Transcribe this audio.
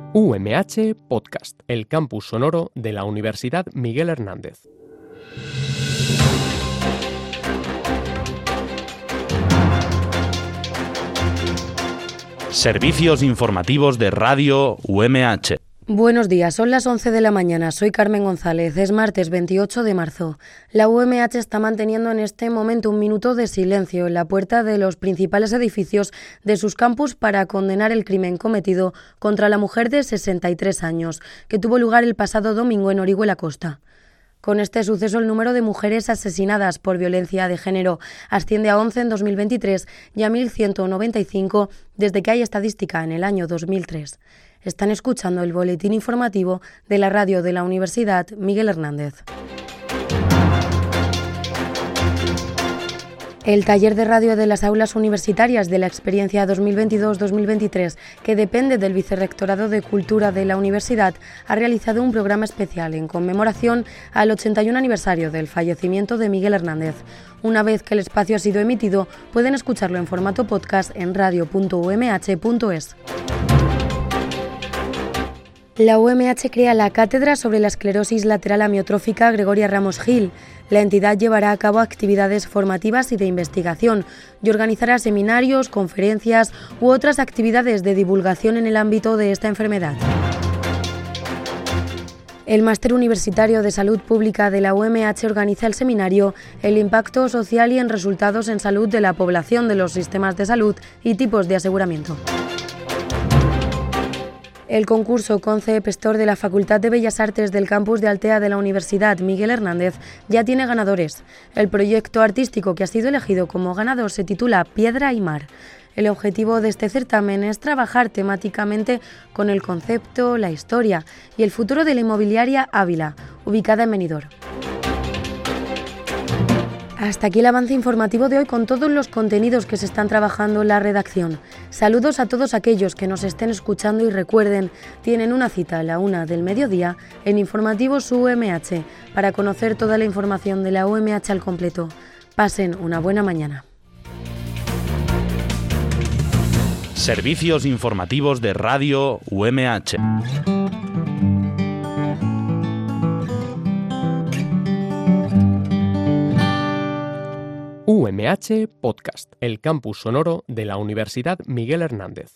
UMH Podcast, el campus sonoro de la Universidad Miguel Hernández. Servicios informativos de Radio UMH. Buenos días, son las 11 de la mañana, soy Carmen González, es martes 28 de marzo. La UMH está manteniendo en este momento un minuto de silencio en la puerta de los principales edificios de sus campus para condenar el crimen cometido contra la mujer de 63 años, que tuvo lugar el pasado domingo en Orihuela Costa. Con este suceso, el número de mujeres asesinadas por violencia de género asciende a 11 en 2023 y a 1.195 desde que hay estadística en el año 2003. Están escuchando el boletín informativo de la radio de la Universidad Miguel Hernández. El taller de radio de las aulas universitarias de la experiencia 2022-2023, que depende del Vicerrectorado de Cultura de la Universidad, ha realizado un programa especial en conmemoración al 81 aniversario del fallecimiento de Miguel Hernández. Una vez que el espacio ha sido emitido, pueden escucharlo en formato podcast en radio.umh.es. La UMH crea la Cátedra sobre la esclerosis lateral amiotrófica Gregoria Ramos Gil. La entidad llevará a cabo actividades formativas y de investigación y organizará seminarios, conferencias u otras actividades de divulgación en el ámbito de esta enfermedad. El Máster Universitario de Salud Pública de la UMH organiza el seminario El impacto social y en resultados en salud de la población de los sistemas de salud y tipos de aseguramiento. El concurso Conceptor de la Facultad de Bellas Artes del campus de Altea de la Universidad Miguel Hernández ya tiene ganadores. El proyecto artístico que ha sido elegido como ganador se titula Piedra y Mar. El objetivo de este certamen es trabajar temáticamente con el concepto, la historia y el futuro de la inmobiliaria Ávila, ubicada en Benidorm. Hasta aquí el avance informativo de hoy con todos los contenidos que se están trabajando en la redacción. Saludos a todos aquellos que nos estén escuchando y recuerden, tienen una cita a la 1 del mediodía en Informativos UMH para conocer toda la información de la UMH al completo. Pasen una buena mañana. Servicios informativos de Radio UMH. UMH Podcast, el campus sonoro de la Universidad Miguel Hernández.